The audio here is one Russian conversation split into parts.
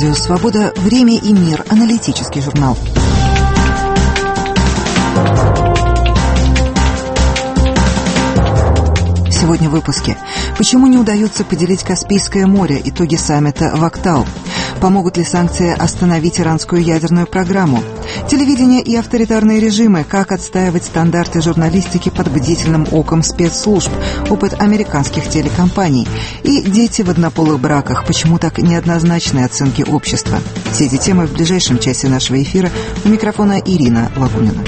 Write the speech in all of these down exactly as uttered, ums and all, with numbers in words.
Радио «Свобода», «Время и мир», аналитический журнал. Сегодня в выпуске. Почему не удается поделить Каспийское море? Итоги саммита в Актау. Помогут ли санкции остановить иранскую ядерную программу? Телевидение и авторитарные режимы. Как отстаивать стандарты журналистики под бдительным оком спецслужб? Опыт американских телекомпаний. И дети в однополых браках. Почему так неоднозначные оценки общества? Все эти темы в ближайшем часе нашего эфира. У микрофона Ирина Лагунина.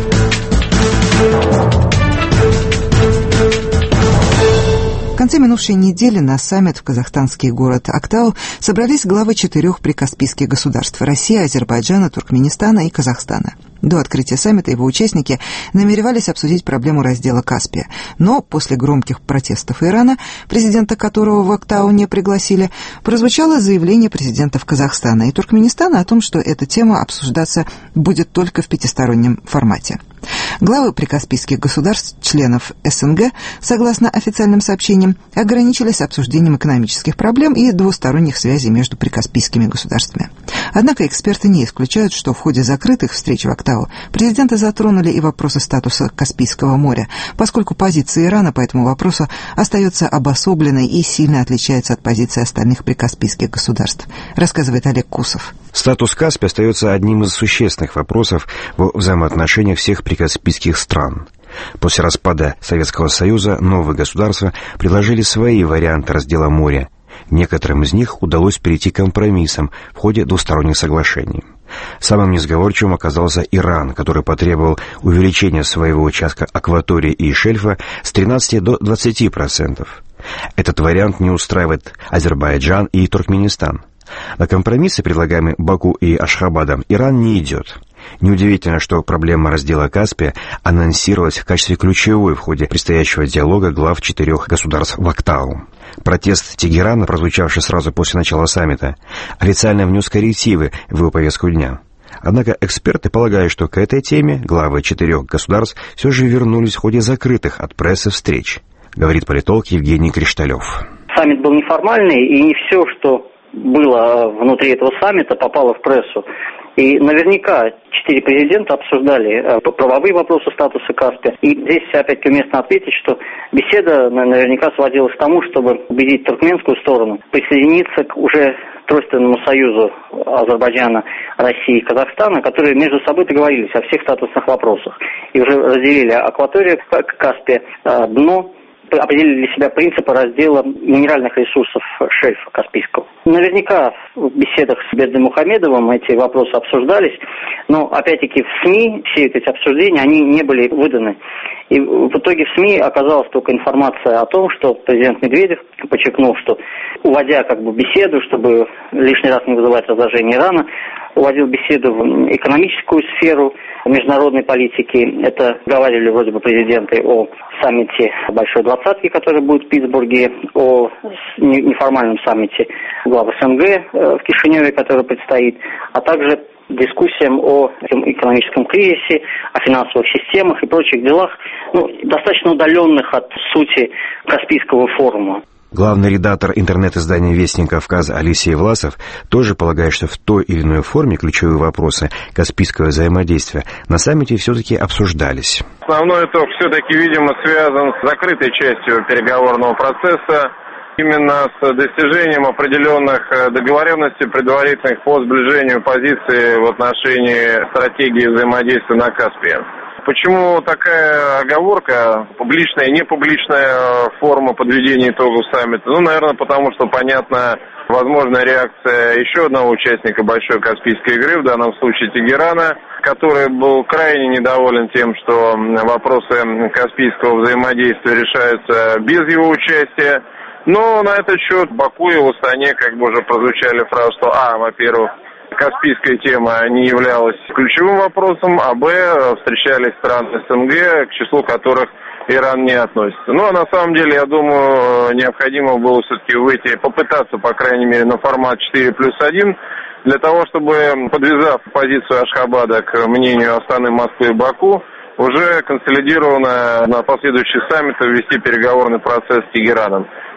В конце минувшей недели на саммит в казахстанский город Актау собрались главы четырех прикаспийских государств – России, Азербайджана, Туркменистана и Казахстана. До открытия саммита его участники намеревались обсудить проблему раздела Каспия. Но после громких протестов Ирана, президента которого в Актау не пригласили, прозвучало заявление президентов Казахстана и Туркменистана о том, что эта тема обсуждаться будет только в пятистороннем формате. Главы прикаспийских государств, членов СНГ, согласно официальным сообщениям, ограничились обсуждением экономических проблем и двусторонних связей между прикаспийскими государствами. Однако эксперты не исключают, что в ходе закрытых встреч в Актау президенты затронули и вопросы статуса Каспийского моря, поскольку позиция Ирана по этому вопросу остается обособленной и сильно отличается от позиции остальных прикаспийских государств, рассказывает Олег Кусов. Статус Каспия остается одним из существенных вопросов во взаимоотношениях всех прикаспийских стран. После распада Советского Союза новые государства предложили свои варианты раздела моря. Некоторым из них удалось перейти к компромиссам в ходе двусторонних соглашений. Самым несговорчивым оказался Иран, который потребовал увеличения своего участка акватории и шельфа с тринадцати до двадцати процентов. Этот вариант не устраивает Азербайджан и Туркменистан. На компромиссы, предлагаемые Баку и Ашхабадом, Иран не идет. Неудивительно, что проблема раздела Каспия анонсировалась в качестве ключевой в ходе предстоящего диалога глав четырех государств в Актау. Протест Тегерана, прозвучавший сразу после начала саммита, официально внес коррективы в его повестку дня. Однако эксперты полагают, что к этой теме главы четырех государств все же вернулись в ходе закрытых от прессы встреч, говорит политолог Евгений Кришталев. Саммит был неформальный, и не все, что было внутри этого саммита, попало в прессу. И наверняка четыре президента обсуждали правовые вопросы статуса Каспия. И здесь опять-таки уместно ответить, что беседа наверняка сводилась к тому, чтобы убедить туркменскую сторону присоединиться к уже тройственному союзу Азербайджана, России и Казахстана, которые между собой договорились о всех статусных вопросах. И уже разделили акваторию Каспия, дно, определили для себя принципы раздела минеральных ресурсов шельфа Каспийского. Наверняка в беседах с Бердымухамедовым эти вопросы обсуждались, но опять-таки в СМИ все эти обсуждения, они не были выданы. И в итоге в СМИ оказалась только информация о том, что президент Медведев подчеркнул, что уводя как бы беседу, чтобы лишний раз не вызывать раздражение Ирана, уводил беседу в экономическую сферу международной политики. Это говорили вроде бы президенты о саммите Большой Двадцатки, который будет в Питтсбурге, о неформальном саммите глав СНГ в Кишиневе, который предстоит, а также дискуссиям о экономическом кризисе, о финансовых системах и прочих делах, ну, достаточно удаленных от сути Каспийского форума. Главный редактор интернет-издания «Вестник Кавказа» Алексей Власов тоже полагает, что в той или иной форме ключевые вопросы каспийского взаимодействия на саммите все-таки обсуждались. Основной итог все-таки, видимо, связан с закрытой частью переговорного процесса, именно с достижением определенных договоренностей предварительных по сближению позиций в отношении стратегии взаимодействия на Каспии. Почему такая оговорка, публичная и непубличная форма подведения итогов саммита? Ну, наверное, потому что понятна возможная реакция еще одного участника Большой Каспийской игры, в данном случае Тегерана, который был крайне недоволен тем, что вопросы каспийского взаимодействия решаются без его участия. Но на этот счет Баку и в Астане как бы уже прозвучали фразы, что а, во-первых, Каспийская тема не являлась ключевым вопросом, а б, встречались страны СНГ, к числу которых Иран не относится. Ну, а на самом деле, я думаю, необходимо было все-таки выйти, попытаться, по крайней мере, на формат четыре плюс один, для того, чтобы, подвязав позицию Ашхабада к мнению Астаны, Москвы и Баку, уже консолидированно на последующих саммитах вести переговорный процесс с Тегераном.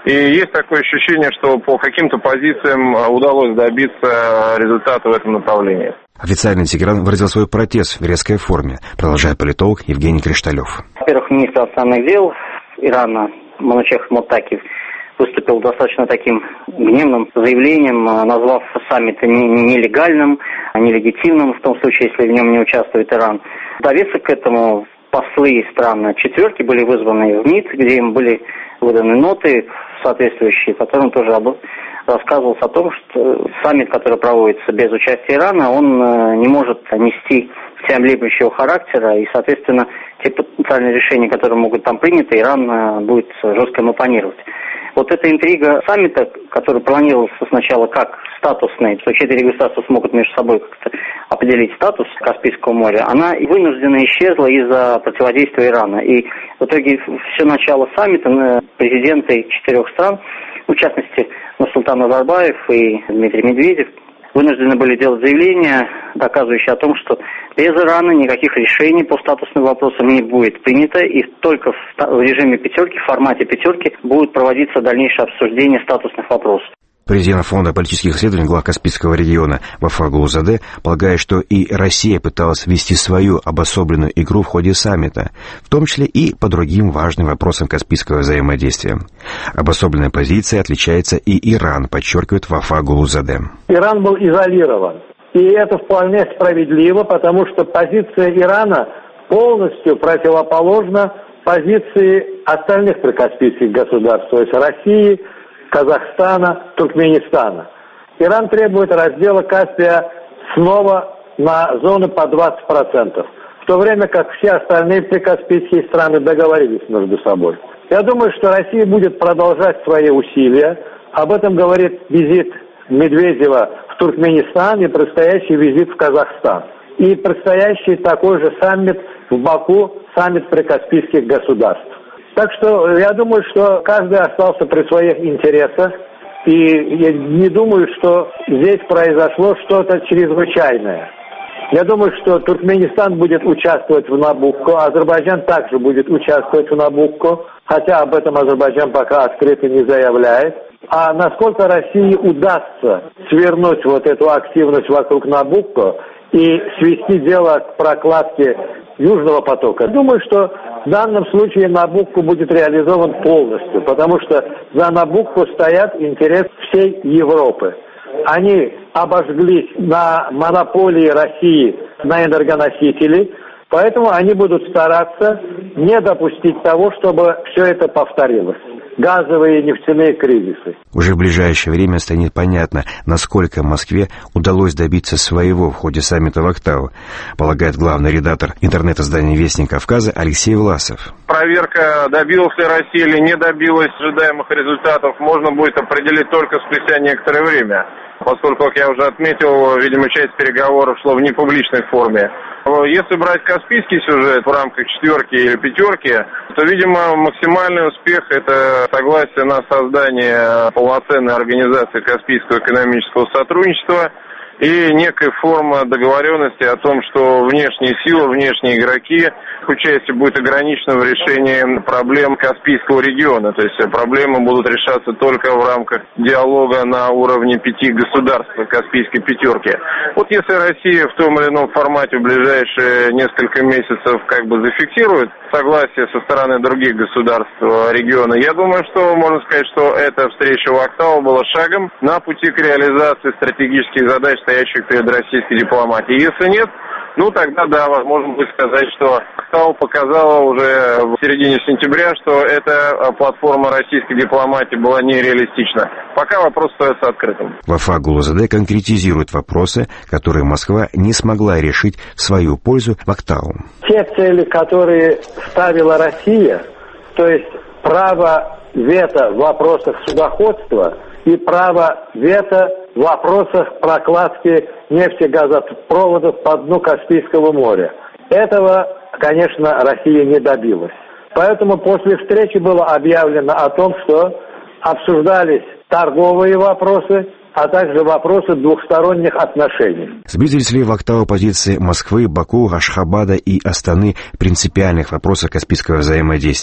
И есть такое ощущение, что по каким-то позициям удалось добиться результата в этом направлении. Официальный Тегеран выразил свой протест в резкой форме, продолжает политолог Евгений Кришталев. Во-первых, министр иностранных дел Ирана Манучех Муттаки выступил достаточно таким гневным заявлением, назвав саммит нелегальным, нелегитимным, в том случае, если в нем не участвует Иран. В довесок к этому послы стран четверки были вызваны в МИД, где им были выданы ноты соответствующие, в котором тоже об... рассказывалось о том, что саммит, который проводится без участия Ирана, он не может нести всеобъемлющего характера, и, соответственно, те потенциальные решения, которые могут там приняты, Иран будет жестко им оппонировать. Вот эта интрига саммита, который планировался сначала как статусный, что четыре государства смогут между собой как-то определить статус Каспийского моря, она вынуждена исчезла из-за противодействия Ирана. И в итоге все начало саммита президенты четырех стран, в частности, Нурсултан Назарбаев и Дмитрий Медведев, вынуждены были делать заявления, доказывающие о том, что без Ирана никаких решений по статусным вопросам не будет принято, и только в режиме пятерки, в формате пятерки, будет проводиться дальнейшее обсуждение статусных вопросов. Президент Фонда политических исследований глав Каспийского региона Вафа Гулузаде полагает, что и Россия пыталась вести свою обособленную игру в ходе саммита, в том числе и по другим важным вопросам каспийского взаимодействия. Обособленной позицией отличается и Иран, подчеркивает Вафа Гулузаде. Иран был изолирован, и это вполне справедливо, потому что позиция Ирана полностью противоположна позиции остальных прикаспийских государств, то есть России, Казахстана, Туркменистана. Иран требует раздела Каспия снова на зоны по двадцать процентов, в то время как все остальные прикаспийские страны договорились между собой. Я думаю, что Россия будет продолжать свои усилия. Об этом говорит визит Медведева в Туркменистан и предстоящий визит в Казахстан. И предстоящий такой же саммит в Баку, саммит прикаспийских государств. Так что я думаю, что каждый остался при своих интересах, и я не думаю, что здесь произошло что-то чрезвычайное. Я думаю, что Туркменистан будет участвовать в Набукко, Азербайджан также будет участвовать в Набукко, хотя об этом Азербайджан пока открыто не заявляет. А насколько России удастся свернуть вот эту активность вокруг Набукко и свести дело к прокладке Южного потока, думаю, что в данном случае Набукко будет реализован полностью, потому что за Набукко стоят интересы всей Европы. Они обожглись на монополии России на энергоносители, поэтому они будут стараться не допустить того, чтобы все это повторилось. Газовые и нефтяные кризисы. Уже в ближайшее время станет понятно, насколько Москве удалось добиться своего в ходе саммита в Актау, полагает главный редактор интернет-издания «Вестник Кавказа» Алексей Власов. Проверка, добилась ли Россия или не добилась ожидаемых результатов, можно будет определить только спустя некоторое время. Поскольку, как я уже отметил, видимо, часть переговоров шло в непубличной форме. Если брать каспийский сюжет в рамках четверки или пятерки, то, видимо, максимальный успех – это согласие на создание полноценной организации Каспийского экономического сотрудничества и некая форма договоренности о том, что внешние силы, внешние игроки, их участие будет ограничено в решении проблем Каспийского региона. То есть проблемы будут решаться только в рамках диалога на уровне пяти государств Каспийской пятерки. Вот если Россия в том или ином формате в ближайшие несколько месяцев как бы зафиксирует согласие со стороны других государств региона, я думаю, что можно сказать, что эта встреча в Актау была шагом на пути к реализации стратегических задач, стоящих перед российской дипломатией. Если нет, ну тогда да, возможно будет сказать, что Актау показала уже в середине сентября, что эта платформа российской дипломатии была нереалистична. Пока вопрос остается открытым. Вафа Гулузаде конкретизирует вопросы, которые Москва не смогла решить в свою пользу в Актау. Те цели, которые ставила Россия, то есть право вето в вопросах судоходства и право вето в вопросах прокладки нефтегазопроводов по дну Каспийского моря. Этого, конечно, Россия не добилась. Поэтому после встречи было объявлено о том, что обсуждались торговые вопросы, а также вопросы двухсторонних отношений. Сблизились ли в Актау позиции Москвы, Баку, Ашхабада и Астаны в принципиальных вопросах каспийского взаимодействия?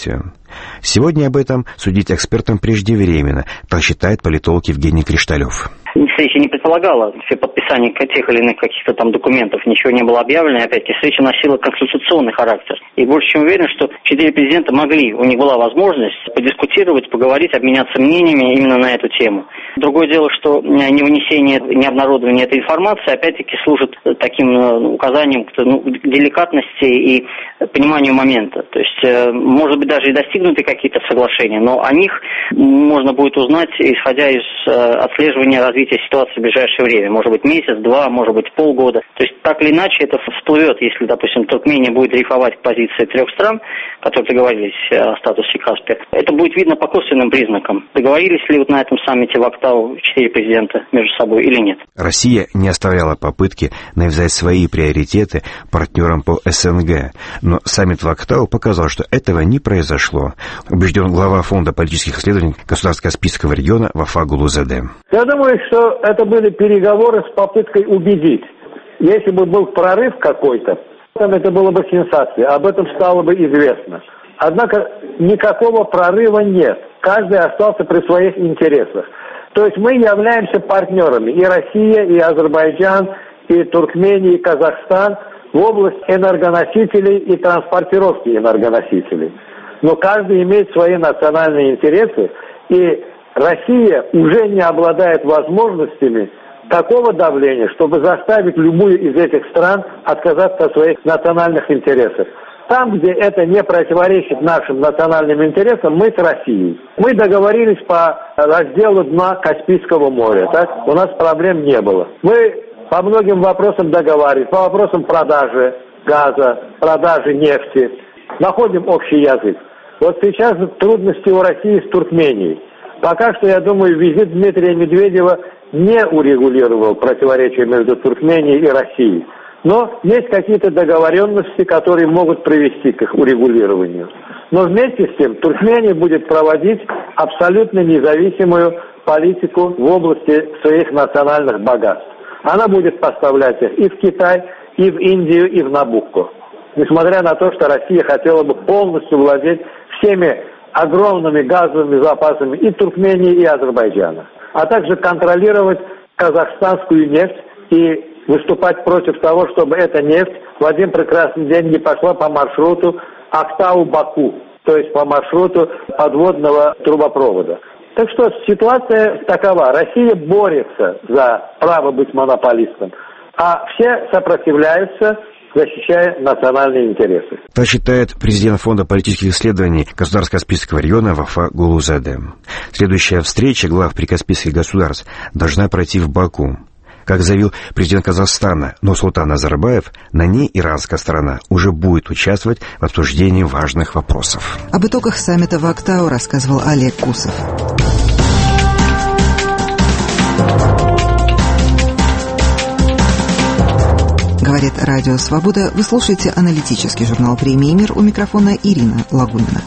Сегодня об этом судить экспертам преждевременно, так считает политолог Евгений Кришталев. Встреча не предполагала все подписание тех или иных каких-то там документов, ничего не было объявлено, опять-таки встреча носила конституционный характер. И больше чем уверен, что четыре президента могли, у них была возможность подискутировать, поговорить, обменяться мнениями именно на эту тему. Другое дело, что не вынесение, не обнародование этой информации, опять-таки, служит таким указанием к ну, деликатности и пониманию момента. То есть, может быть, даже и достигнуты какие-то соглашения, но о них можно будет узнать, исходя из отслеживания развития ситуации в ближайшее время. Может быть, месяц, два, может быть, полгода. То есть, так или иначе, это всплывет, если, допустим, Туркмения будет дрейфовать к позиции трех стран, которые договорились о статусе Каспия. Это будет видно по косвенным признакам. Договорились ли вот на этом саммите в Актау четыре президента между собой или нет. Россия не оставляла попытки навязать свои приоритеты партнерам по СНГ. Но саммит в Актау показал, что этого не произошло. Убежден глава Фонда политических исследований Государств Каспийского региона Вафа Гулузаде. Я думаю, что это были переговоры с попыткой убедить. Если бы был прорыв какой-то, это было бы сенсацией, об этом стало бы известно. Однако никакого прорыва нет. Каждый остался при своих интересах. То есть мы являемся партнерами. И Россия, и Азербайджан, и Туркмения, и Казахстан в области энергоносителей и транспортировки энергоносителей. Но каждый имеет свои национальные интересы. И Россия уже не обладает возможностями такого давления, чтобы заставить любую из этих стран отказаться от своих национальных интересов. Там, где это не противоречит нашим национальным интересам, мы с Россией. Мы договорились по разделу дна Каспийского моря. Так? У нас проблем не было. Мы по многим вопросам договаривались, по вопросам продажи газа, продажи нефти. Находим общий язык. Вот сейчас трудности у России с Туркменией. Пока что, я думаю, визит Дмитрия Медведева не урегулировал противоречия между Туркменией и Россией. Но есть какие-то договоренности, которые могут привести к их урегулированию. Но вместе с тем Туркмения будет проводить абсолютно независимую политику в области своих национальных богатств. Она будет поставлять их и в Китай, и в Индию, и в Набукко. Несмотря на то, что Россия хотела бы полностью владеть всеми огромными газовыми запасами и Туркмении, и Азербайджана. А также контролировать казахстанскую нефть и выступать против того, чтобы эта нефть в один прекрасный день не пошла по маршруту Актау-Баку, то есть по маршруту подводного трубопровода. Так что ситуация такова. Россия борется за право быть монополистом, а все сопротивляются, защищая национальные интересы. Так считает президент Фонда политических исследований Государств Каспийского региона Вафа Гулузаде. Следующая встреча глав прикаспийских государств должна пройти в Баку. Как заявил президент Казахстана Нурсултан Назарбаев, на ней иранская сторона уже будет участвовать в обсуждении важных вопросов. Об итогах саммита в Актау рассказывал Олег Кусов. Говорит Радио Свобода. Вы слушаете аналитический журнал «Премии Мир». У микрофона Ирина Лагунина.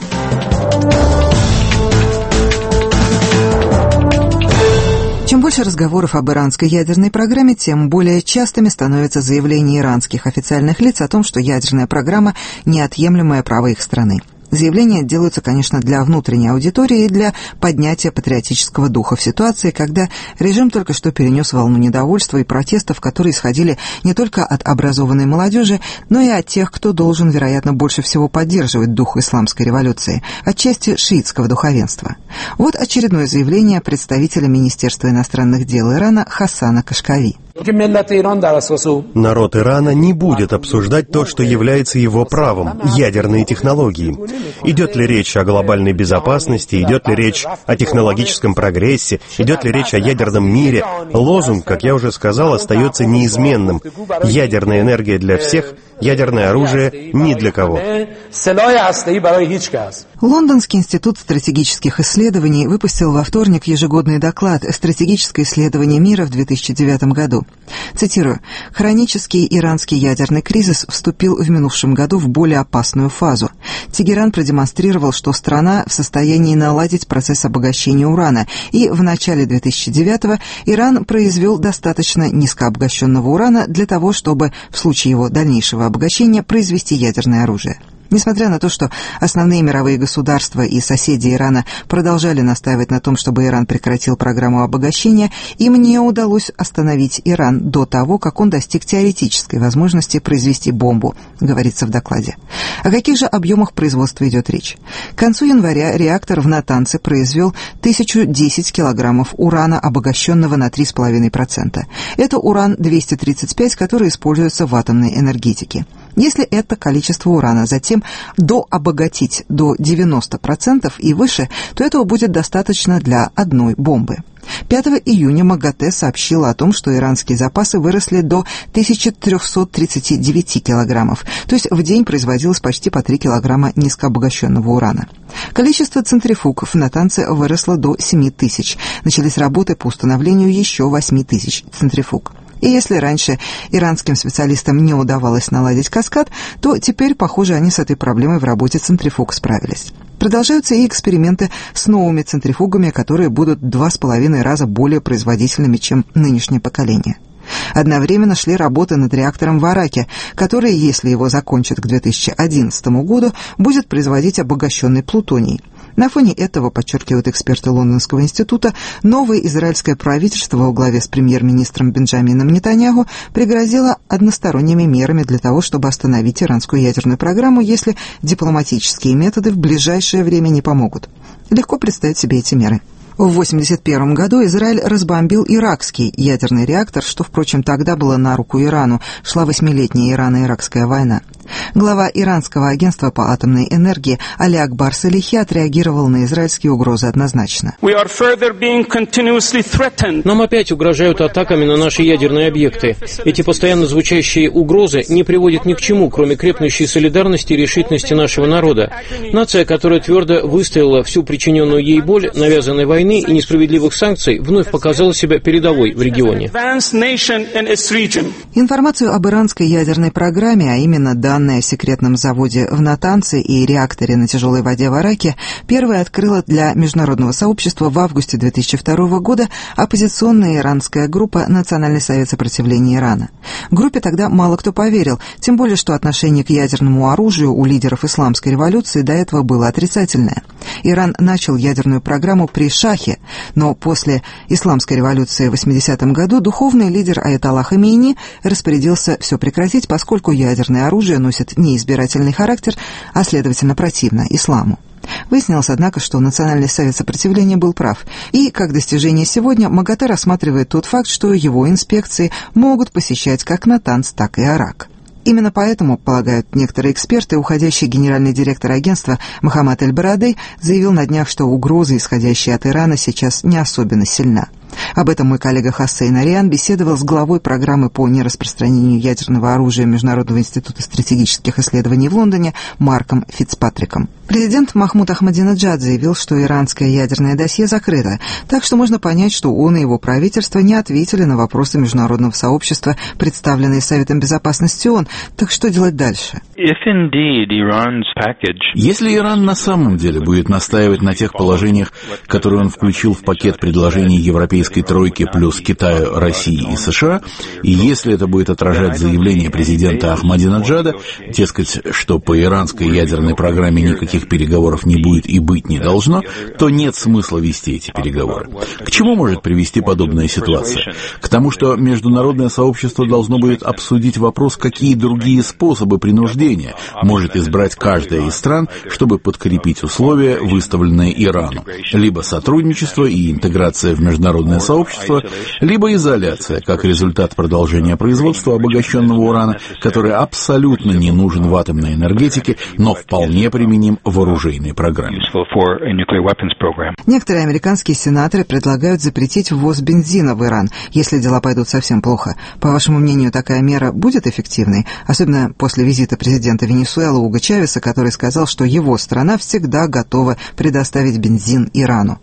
Чем больше разговоров об иранской ядерной программе, тем более частыми становятся заявления иранских официальных лиц о том, что ядерная программа – неотъемлемое право их страны. Заявления делаются, конечно, для внутренней аудитории и для поднятия патриотического духа в ситуации, когда режим только что перенес волну недовольства и протестов, которые исходили не только от образованной молодежи, но и от тех, кто должен, вероятно, больше всего поддерживать дух исламской революции, отчасти шиитского духовенства. Вот очередное заявление представителя Министерства иностранных дел Ирана Хасана Кашкави. Народ Ирана не будет обсуждать то, что является его правом – ядерные технологии. Идет ли речь о глобальной безопасности, идет ли речь о технологическом прогрессе, идет ли речь о ядерном мире. Лозунг, как я уже сказал, остается неизменным. Ядерная энергия для всех, ядерное оружие ни для кого. Лондонский институт стратегических исследований выпустил во вторник ежегодный доклад «Стратегическое исследование мира» в две тысячи девятом году. Цитирую. «Хронический иранский ядерный кризис вступил в минувшем году в более опасную фазу. Тегеран продемонстрировал, что страна в состоянии наладить процесс обогащения урана, и в начале две тысячи девятого Иран произвел достаточно низкообогащенного урана для того, чтобы в случае его дальнейшего обогащения произвести ядерное оружие». Несмотря на то, что основные мировые государства и соседи Ирана продолжали настаивать на том, чтобы Иран прекратил программу обогащения, им не удалось остановить Иран до того, как он достиг теоретической возможности произвести бомбу, говорится в докладе. О каких же объемах производства идет речь? К концу января реактор в Натанце произвел тысячу десять килограммов урана, обогащенного на три целых пять десятых процента. Это уран двести тридцать пять, который используется в атомной энергетике. Если это количество урана затем дообогатить до девяноста процентов и выше, то этого будет достаточно для одной бомбы. пятого июня МАГАТЭ сообщила о том, что иранские запасы выросли до тысячи трехсот тридцати девяти килограммов, то есть в день производилось почти по три килограмма низкообогащенного урана. Количество центрифуг в Натанце выросло до семи тысяч. Начались работы по установлению еще восьми тысяч центрифуг. И если раньше иранским специалистам не удавалось наладить каскад, то теперь, похоже, они с этой проблемой в работе центрифуг справились. Продолжаются и эксперименты с новыми центрифугами, которые будут два с половиной раза более производительными, чем нынешнее поколение. Одновременно шли работы над реактором в Араке, который, если его закончат к две тысячи одиннадцатому году, будет производить обогащенный плутоний. На фоне этого, подчеркивают эксперты Лондонского института, новое израильское правительство во главе с премьер-министром Бенджамином Нетаньяху пригрозило односторонними мерами для того, чтобы остановить иранскую ядерную программу, если дипломатические методы в ближайшее время не помогут. Легко представить себе эти меры. В восемьдесят первом году Израиль разбомбил иракский ядерный реактор, что, впрочем, тогда было на руку Ирану. Шла восьмилетняя Ирано-Иракская война. Глава иранского агентства по атомной энергии Али Акбар Салихи отреагировал на израильские угрозы однозначно. Нам опять угрожают атаками на наши ядерные объекты. Эти постоянно звучащие угрозы не приводят ни к чему, кроме крепнущей солидарности и решительности нашего народа. Нация, которая твердо выстояла всю причиненную ей боль, навязанной войны и несправедливых санкций, вновь показала себя передовой в регионе. Информацию об иранской ядерной программе, а именно данные о секретном заводе в Натанце и реакторе на тяжелой воде в Араке, первая открыла для международного сообщества в августе две тысячи второго года оппозиционная иранская группа «Национальный совет сопротивления Ирана». Группе тогда мало кто поверил, тем более, что отношение к ядерному оружию у лидеров исламской революции до этого было отрицательное. Иран начал ядерную программу при Шахе, но после исламской революции в восьмидесятом году духовный лидер Аятолла Хамейни распорядился все прекратить, поскольку ядерное оружие носит неизбирательный характер, а следовательно противно исламу. Выяснилось, однако, что Национальный совет сопротивления был прав, и, как достижение сегодня, МАГАТЭ рассматривает тот факт, что его инспекции могут посещать как Натанц, так и Арак. Именно поэтому, полагают некоторые эксперты, уходящий генеральный директор агентства Мохаммад Эль-Барадей заявил на днях, что угроза, исходящая от Ирана, сейчас не особенно сильна. Об этом мой коллега Хоссейн Ариан беседовал с главой программы по нераспространению ядерного оружия Международного института стратегических исследований в Лондоне Марком Фицпатриком. Президент Махмуд Ахмадинеджад заявил, что иранское ядерное досье закрыто, так что можно понять, что он и его правительство не ответили на вопросы международного сообщества, представленные Советом Безопасности ООН. Так что делать дальше? Если Иран на самом деле будет настаивать на тех положениях, которые он включил в пакет предложений Европейской тройки плюс Китаю, России и США, и если это будет отражать заявление президента Ахмадинеджада, дескать, что по иранской ядерной программе никаких переговоров не будет и быть не должно, то нет смысла вести эти переговоры. К чему может привести подобная ситуация? К тому, что международное сообщество должно будет обсудить вопрос, какие другие способы принуждения может избрать каждая из стран, чтобы подкрепить условия, выставленные Ирану. Либо сотрудничество и интеграция в международное сообщество, либо изоляция, как результат продолжения производства обогащенного урана, который абсолютно не нужен в атомной энергетике, но вполне применим в оружейной программе. Некоторые американские сенаторы предлагают запретить ввоз бензина в Иран, если дела пойдут совсем плохо. По вашему мнению, такая мера будет эффективной? Особенно после визита президента Венесуэлы Уго Чавеса, который сказал, что его страна всегда готова предоставить бензин Ирану.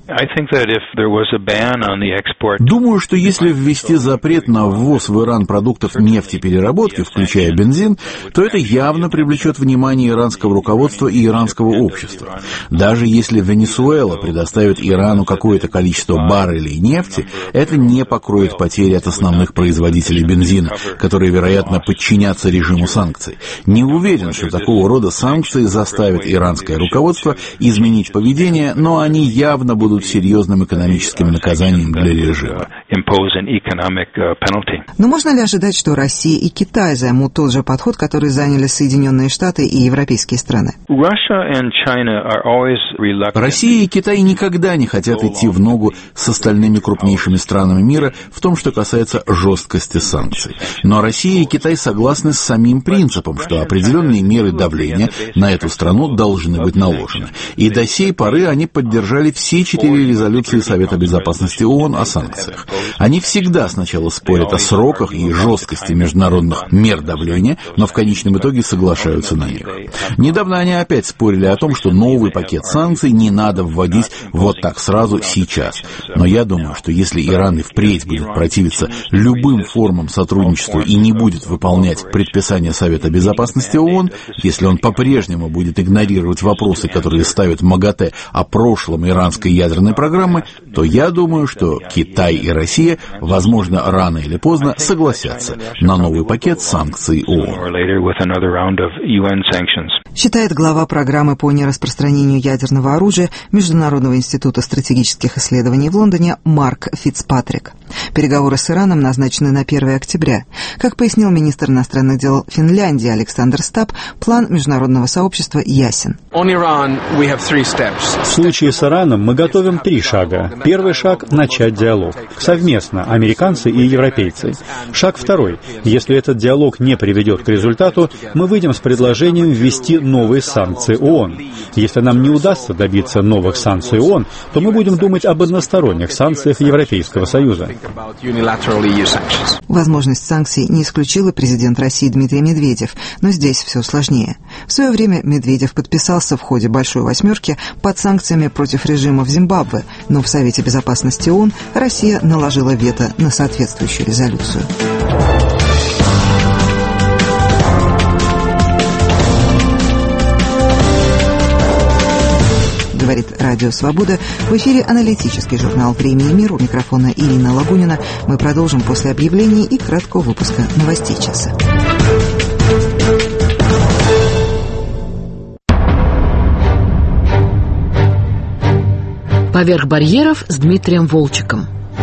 Думаю, что если ввести запрет на ввоз в Иран продуктов нефтепереработки, включая бензин, то это явно привлечет внимание иранского руководства и иранского общества. Даже если Венесуэла предоставит Ирану какое-то количество баррелей нефти, это не покроет потери от основных производителей бензина, которые, вероятно, подчинятся режиму санкций. Не уверен, что такого рода санкции заставят иранское руководство изменить поведение, но они явно будут серьезным экономическим наказанием для режима. Но можно ли ожидать, что Россия и Китай займут тот же подход, который заняли Соединенные Штаты и европейские страны? Россия и Китай никогда не хотят идти в ногу с остальными крупнейшими странами мира в том, что касается жесткости санкций. Но Россия и Китай согласны с самим принципом, что определенные меры давления на эту страну должны быть наложены. И до сей поры они поддержали все четыре резолюции Совета Безопасности ООН о санкциях. Они всегда сначала спорят о сроках и жесткости международных мер давления, но в конечном итоге соглашаются на них. Недавно они опять спорили о том, что новый пакет санкций не надо вводить вот так сразу сейчас. Но я думаю, что если Иран и впредь будет противиться любым формам сотрудничества и не будет выполнять предписания Совета Безопасности ООН, если он по-прежнему будет игнорировать вопросы, которые ставят МАГАТЭ о прошлом иранской ядерной программы, то я думаю, что Китай и Россия, возможно, рано или поздно согласятся на новый пакет санкций ООН. Считает глава программы по нераспространению ядерного оружия Международного института стратегических исследований в Лондоне Марк Фицпатрик. Переговоры с Ираном назначены на первое октября. Как пояснил министр иностранных дел Финляндии Александр Стаб, план международного сообщества ясен. В случае с Ираном мы готовим три шага. Первый шаг – начать диалог. Совместно, американцы и европейцы. Шаг второй. Если этот диалог не приведет к результату, мы выйдем с предложением ввести новые санкции ООН. Если нам не удастся добиться новых санкций ООН, то мы будем думать об односторонних санкциях Европейского Союза. Возможность санкций не исключил и президент России Дмитрий Медведев, но здесь все сложнее. В свое время Медведев подписался в ходе «Большой восьмерки» под санкциями против режима в Зимбабве, но в Совете Безопасности ООН Россия наложила вето на соответствующую резолюцию. Говорит Радио Свобода. В эфире аналитический журнал «Премии Мир». У микрофона Ирина Лагунина. Мы продолжим после объявлений и краткого выпуска новостей часа. «Поверх барьеров» с Дмитрием Волчиком.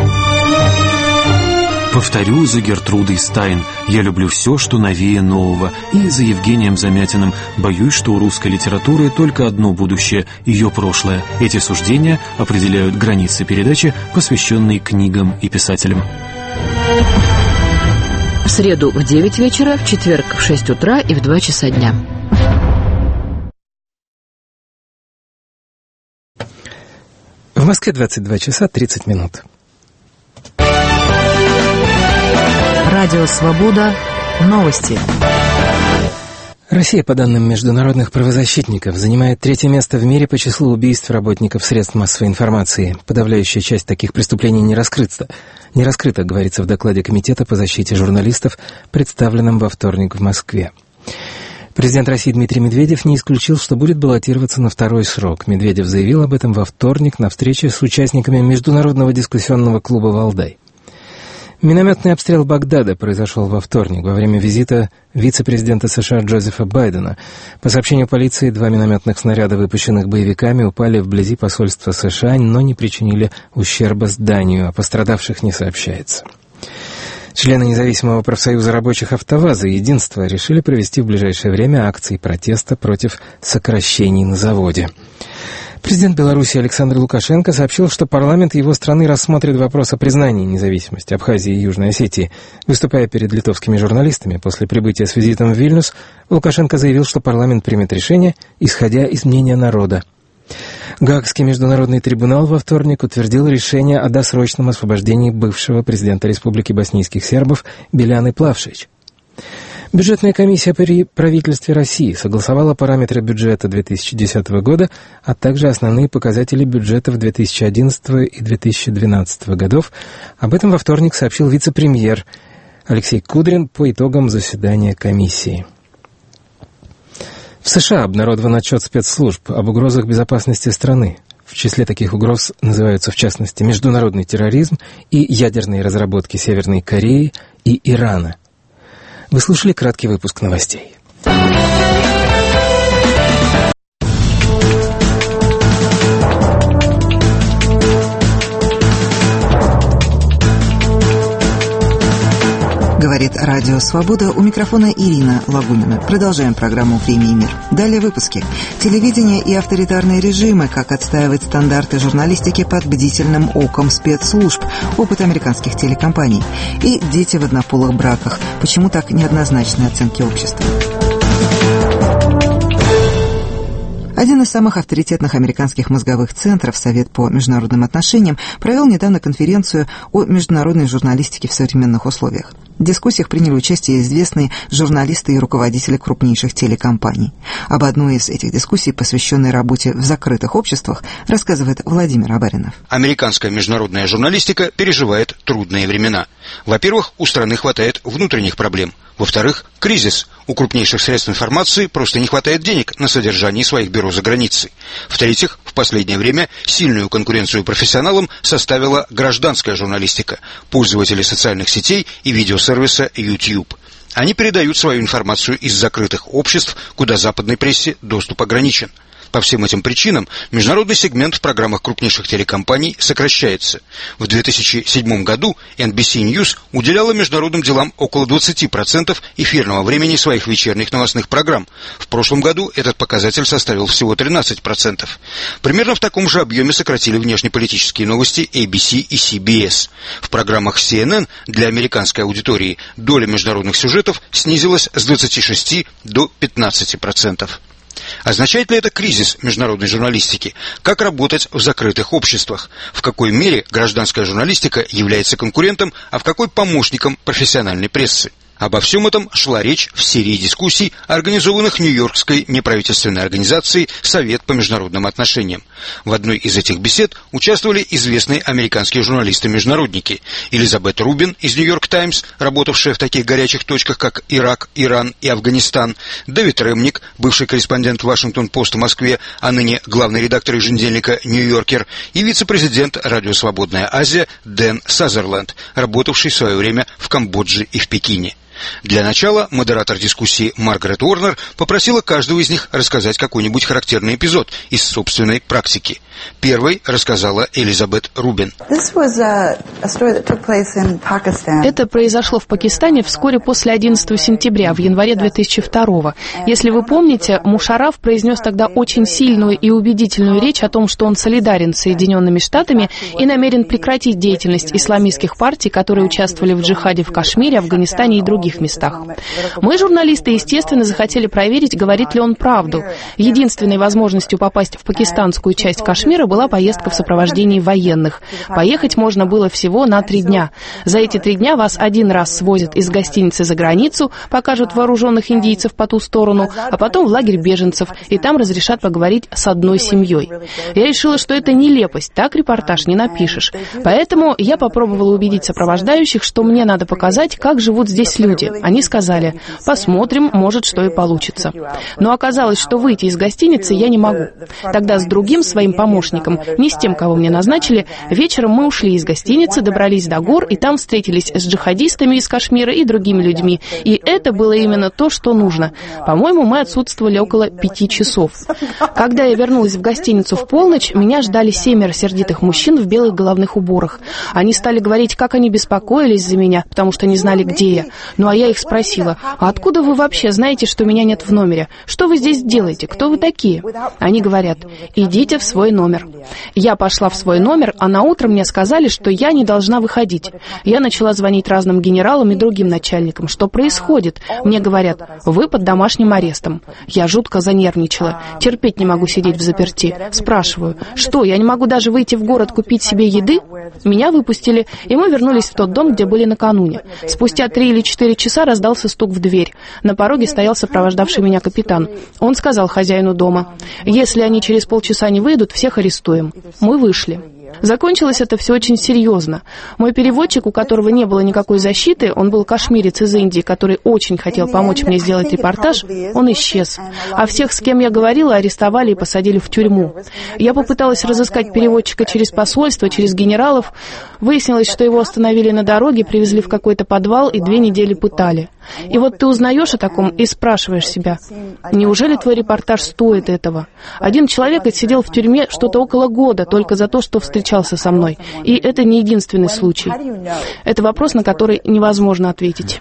Повторю за Гертрудой Стайн: я люблю все, что новее нового. И за Евгением Замятиным: боюсь, что у русской литературы только одно будущее — ее прошлое. Эти суждения определяют границы передачи, посвященной книгам и писателям. В среду в девять вечера, в четверг в шесть утра и в два часа дня. В Москве двадцать два часа тридцать минут. Радио «Свобода». Новости. Россия, по данным международных правозащитников, занимает третье место в мире по числу убийств работников средств массовой информации. Подавляющая часть таких преступлений не раскрыта. Не раскрыта, говорится в докладе Комитета по защите журналистов, представленном во вторник в Москве. Президент России Дмитрий Медведев не исключил, что будет баллотироваться на второй срок. Медведев заявил об этом во вторник на встрече с участниками Международного дискуссионного клуба «Валдай». Минометный обстрел Багдада произошел во вторник во время визита вице-президента США Джозефа Байдена. По сообщению полиции, два минометных снаряда, выпущенных боевиками, упали вблизи посольства США, но не причинили ущерба зданию, о пострадавших не сообщается. Члены независимого профсоюза рабочих «АвтоВАЗа» и «Единства» решили провести в ближайшее время акции протеста против сокращений на заводе. Президент Беларуси Александр Лукашенко сообщил, что парламент его страны рассмотрит вопрос о признании независимости Абхазии и Южной Осетии. Выступая перед литовскими журналистами после прибытия с визитом в Вильнюс, Лукашенко заявил, что парламент примет решение, исходя из мнения народа. Гаагский международный трибунал во вторник утвердил решение о досрочном освобождении бывшего президента Республики Боснийских сербов Биляны Плавшич. Бюджетная комиссия при правительстве России согласовала параметры бюджета две тысячи десятого года, а также основные показатели бюджетов две тысячи одиннадцатого и две тысячи двенадцатого годов. Об этом во вторник сообщил вице-премьер Алексей Кудрин по итогам заседания комиссии. В США обнародован отчет спецслужб об угрозах безопасности страны. В числе таких угроз называются, в частности, международный терроризм и ядерные разработки Северной Кореи и Ирана. Вы слушали краткий выпуск новостей. Говорит Радио Свобода, у микрофона Ирина Лагунина. Продолжаем программу «Время и мир». Далее выпуски. Телевидение и авторитарные режимы. Как отстаивать стандарты журналистики под бдительным оком спецслужб. Опыт американских телекомпаний. И дети в однополых браках. Почему так неоднозначные оценки общества? Один из самых авторитетных американских мозговых центров, Совет по международным отношениям, провел недавно конференцию о международной журналистике в современных условиях. В дискуссиях приняли участие известные журналисты и руководители крупнейших телекомпаний. Об одной из этих дискуссий, посвященной работе в закрытых обществах, рассказывает Владимир Абаринов. Американская международная журналистика переживает трудные времена. Во-первых, у страны хватает внутренних проблем. Во-вторых, кризис. У крупнейших средств информации просто не хватает денег на содержание своих бюро за границей. В-третьих, в последнее время сильную конкуренцию профессионалам составила гражданская журналистика, пользователи социальных сетей и видеосервиса YouTube. Они передают свою информацию из закрытых обществ, куда западной прессе доступ ограничен. По всем этим причинам международный сегмент в программах крупнейших телекомпаний сокращается. В две тысячи седьмом году эн би си News уделяла международным делам около двадцать процентов эфирного времени своих вечерних новостных программ. В прошлом году этот показатель составил всего тринадцать процентов. Примерно в таком же объеме сократили внешнеполитические новости эй би си и си би эс. В программах си эн эн для американской аудитории доля международных сюжетов снизилась с двадцати шести до пятнадцати процентов. Означает ли это кризис международной журналистики? Как работать в закрытых обществах? В какой мере гражданская журналистика является конкурентом, а в какой помощником профессиональной прессы? Обо всем этом шла речь в серии дискуссий, организованных Нью-Йоркской неправительственной организацией «Совет по международным отношениям». В одной из этих бесед участвовали известные американские журналисты-международники: Элизабет Рубин из «Нью-Йорк Таймс», работавшая в таких горячих точках, как Ирак, Иран и Афганистан, Дэвид Ремник, бывший корреспондент «Вашингтон-Пост» в Москве, а ныне главный редактор еженедельника «Нью-Йоркер», и вице-президент радио «Свободная Азия» Дэн Сазерленд, работавший в свое время в Камбодже и в Пекине. Для начала модератор дискуссии Маргарет Уорнер попросила каждого из них рассказать какой-нибудь характерный эпизод из собственной практики. Первой рассказала Элизабет Рубин. Это произошло в Пакистане вскоре после одиннадцатого сентября, в январе две тысячи второго. Если вы помните, Мушарраф произнес тогда очень сильную и убедительную речь о том, что он солидарен с Соединенными Штатами и намерен прекратить деятельность исламистских партий, которые участвовали в джихаде в Кашмире, Афганистане и других местах. Мы, журналисты, естественно, захотели проверить, говорит ли он правду. Единственной возможностью попасть в пакистанскую часть Кашмира была поездка в сопровождении военных. Поехать можно было всего на три дня. За эти три дня вас один раз свозят из гостиницы за границу, покажут вооруженных индийцев по ту сторону, а потом в лагерь беженцев, и там разрешат поговорить с одной семьей. Я решила, что это нелепость, так репортаж не напишешь. Поэтому я попробовала убедить сопровождающих, что мне надо показать, как живут здесь люди. Они сказали: посмотрим, может, что и получится. Но оказалось, что выйти из гостиницы я не могу. Тогда с другим своим помощником, не с тем, кого мне назначили, вечером мы ушли из гостиницы, добрались до гор, и там встретились с джихадистами из Кашмира и другими людьми. И это было именно то, что нужно. По-моему, мы отсутствовали около пяти часов. Когда я вернулась в гостиницу в полночь, меня ждали семеро сердитых мужчин в белых головных уборах. Они стали говорить, как они беспокоились за меня, потому что не знали, где я. Ну а я их спросила: а откуда вы вообще знаете, что меня нет в номере? Что вы здесь делаете? Кто вы такие? Они говорят: идите в свой номер. Я пошла в свой номер, а на утро мне сказали, что я не должна выходить. Я начала звонить разным генералам и другим начальникам. Что происходит? Мне говорят: вы под домашним арестом. Я жутко занервничала. Терпеть не могу сидеть в заперти. Спрашиваю: что, я не могу даже выйти в город купить себе еды? Меня выпустили, и мы вернулись в тот дом, где были накануне. Спустя три или четыре часа раздался стук в дверь. На пороге стоял сопровождавший меня капитан. Он сказал хозяину дома: если они через полчаса не выйдут, всех арестуем. Мы вышли. Закончилось это все очень серьезно. Мой переводчик, у которого не было никакой защиты, он был кашмирец из Индии, который очень хотел помочь мне сделать репортаж, он исчез. А всех, с кем я говорила, арестовали и посадили в тюрьму. Я попыталась разыскать переводчика через посольство, через генералов. Выяснилось, что его остановили на дороге, привезли в какой-то подвал и две недели пытали. И вот ты узнаешь о таком и спрашиваешь себя, неужели твой репортаж стоит этого? Один человек отсидел в тюрьме что-то около года только за то, что встречался со мной. И это не единственный случай. Это вопрос, на который невозможно ответить.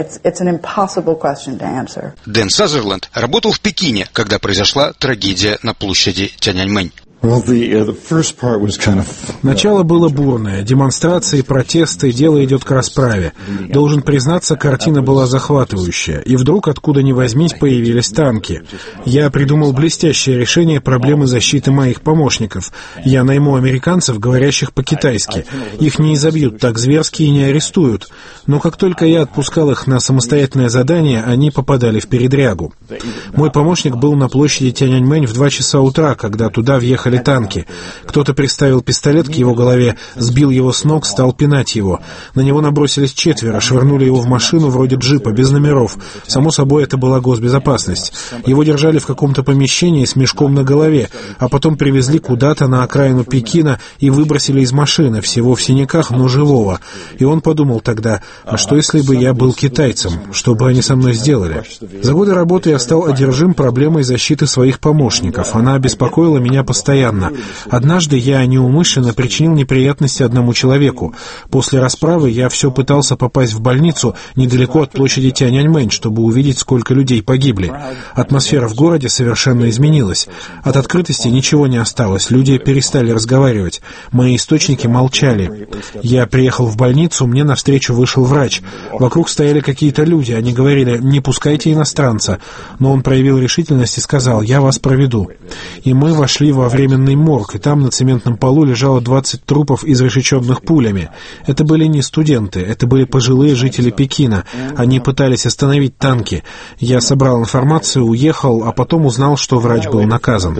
Дэн Сазерленд работал в Пекине, когда произошла трагедия на площади Тяньаньмэнь. Начало было бурное. Демонстрации, протесты, дело идет к расправе. Должен признаться, картина была захватывающая. И вдруг, откуда ни возьмись, появились танки. Я придумал блестящее решение проблемы защиты моих помощников. Я найму американцев, говорящих по-китайски. Их не изобьют так зверски и не арестуют. Но как только я отпускал их на самостоятельное задание, они попадали в передрягу. Мой помощник был на площади Тяньаньмэнь в два часа утра, когда туда въехали танки. Кто-то приставил пистолет к его голове, сбил его с ног, стал пинать его. На него набросились четверо, швырнули его в машину вроде джипа, без номеров. Само собой, это была госбезопасность. Его держали в каком-то помещении с мешком на голове, а потом привезли куда-то на окраину Пекина и выбросили из машины, всего в синяках, но живого. И он подумал тогда, а что если бы я был китайцем? Что бы они со мной сделали? За годы работы я стал одержим проблемой защиты своих помощников. Она беспокоила меня постоянно. Однажды я неумышленно причинил неприятности одному человеку. После расправы я все пытался попасть в больницу недалеко от площади Тяньаньмэнь, чтобы увидеть, сколько людей погибли. Атмосфера в городе совершенно изменилась. От открытости ничего не осталось, люди перестали разговаривать. Мои источники молчали. Я приехал в больницу, мне навстречу вышел врач. Вокруг стояли какие-то люди, они говорили: «Не пускайте иностранца». Но он проявил решительность и сказал: «Я вас проведу». И мы вошли во временный морг, и там на цементном полу лежало двадцать трупов, изрешеченных пулями. Это были не студенты, это были пожилые жители Пекина. Они пытались остановить танки. Я собрал информацию, уехал, а потом узнал, что врач был наказан.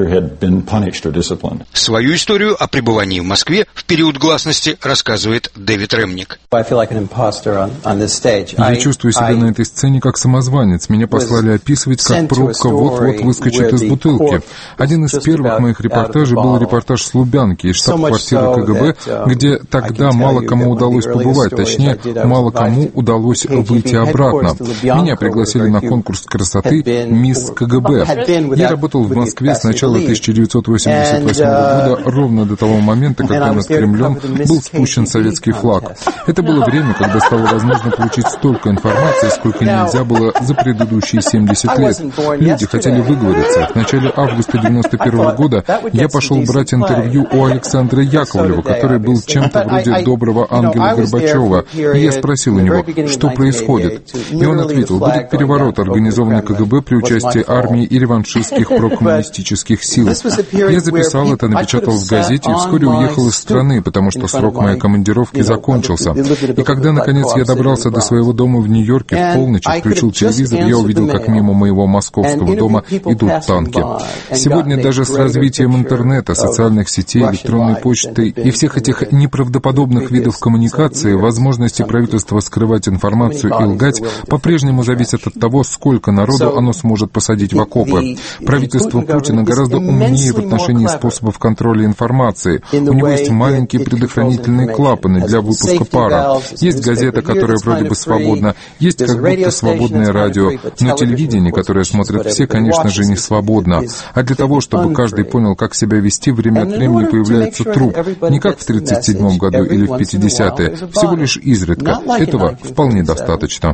Свою историю о пребывании в Москве в период гласности рассказывает Дэвид Ремник. Я чувствую себя на этой сцене как самозванец. Меня послали описывать, как пробка вот-вот выскочит из бутылки. Один из первых моих репортажей был репортаж с Лубянки, из штаб-квартиры КГБ, где тогда мало кому удалось побывать, точнее, мало кому удалось выйти обратно. Меня пригласили на конкурс красоты «Мисс КГБ». Я работал в Москве с начала тысяча девятьсот восемьдесят восьмого года, ровно до того момента, когда над Кремлем был спущен советский флаг. Это было время, когда стало возможно получить столько информации, сколько нельзя было за предыдущие семьдесят лет. Люди хотели выговориться. В начале августа девяносто первого года я пошел брать интервью у Александра Яковлева, который был чем-то вроде доброго ангела Горбачева. И я спросил у него, что происходит. И он ответил: будет переворот, организованный КГБ при участии армии и реваншистских прокоммунистических сил. Я записал это, напечатал в газете и вскоре уехал из страны, потому что срок моей командировки закончился. И когда, наконец, я добрался до своего дома в Нью-Йорке, в полночь включил телевизор, я увидел, как мимо моего московского дома идут танки. Сегодня даже с развитием интернета, социальных сетей, электронной почты и всех этих неправдоподобных видов коммуникации, возможности правительства скрывать информацию и лгать по-прежнему зависят от того, сколько народу оно сможет посадить в окопы. Правительство Путина гораздо умнее в отношении способов контроля информации. У него есть маленькие предохранительные клапаны для выпуска пара. Есть газета, которая вроде бы свободна, есть как будто свободное радио, но телевидение, которое смотрят все, конечно же, не свободно. А для того, чтобы каждый понял, как себя вести, время от времени появляется труп. Не как в тридцать седьмом году или в пятидесятые, всего лишь изредка. Этого вполне достаточно.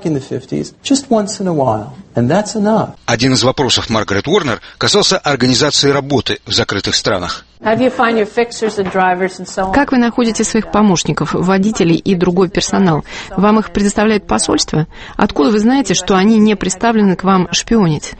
Один из вопросов Маргарет Уорнер касался организации работы в закрытых странах. Как вы находите своих помощников, водителей и другой персонал? Вам их предоставляет посольство? Откуда вы знаете, что они не представлены к вам шпионить?